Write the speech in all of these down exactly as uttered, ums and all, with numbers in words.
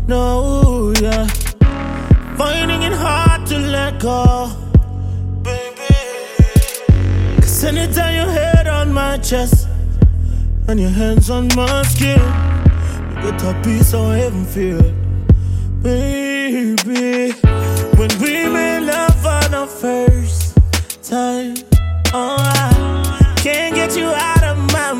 no, yeah. Finding it hard to let go, baby. Cause anytime your head on my chest and your hands on my skin, you get a piece of heaven feel, baby. When we made love for the first time, oh, I can't get you out of my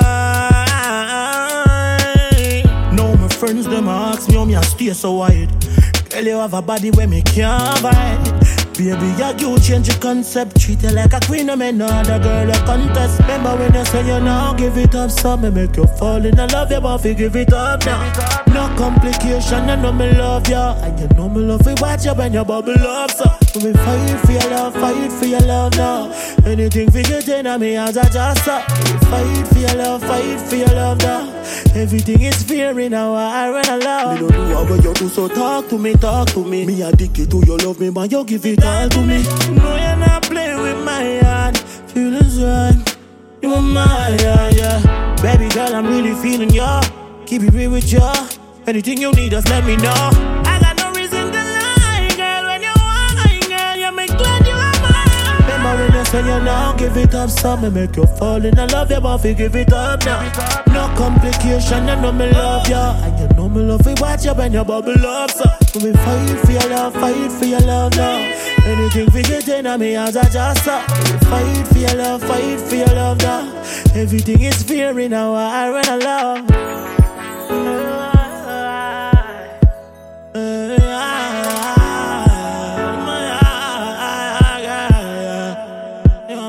mind. No, my friends, them ask me how me I stay so wide. Girl, you have a body where me can't fight. Baby, yeah, you change your concept. Treat you like a queen, I mean, no other girl a contest. Remember when you say you now give it up, so me make you fall in love, you want to give it up now. No complication, you know me love you, and you know me love you, watch you when you bubble up. So we fight for your love, fight for your love now. Anything for you, then me as I just up. We fight for your love, fight for your love now. Everything is fair in our I run along. Me don't do what you do, so talk to me, talk to me. Me addicted to your love, me man, you give it all to me. No, you're not playing with my heart. Feelings right, you are mine, yeah, yeah. Baby girl, I'm really feeling ya. Keep it real with ya. Anything you need, just let me know. I got no reason to lie, girl. When you want, girl, you make glad you are mine. Remember when you say you now give it up, so me make you fall in love, you want to give it up now. No complication, you know me love ya, and you know me love you, watch you when you bubble up. So we fight for your love, fight for your love now. Anything for you, then me as I just up. We fight for your love, fight for your love now. Everything is fair in our I run along.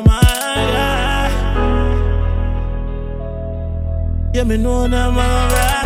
Yeah, me know now, my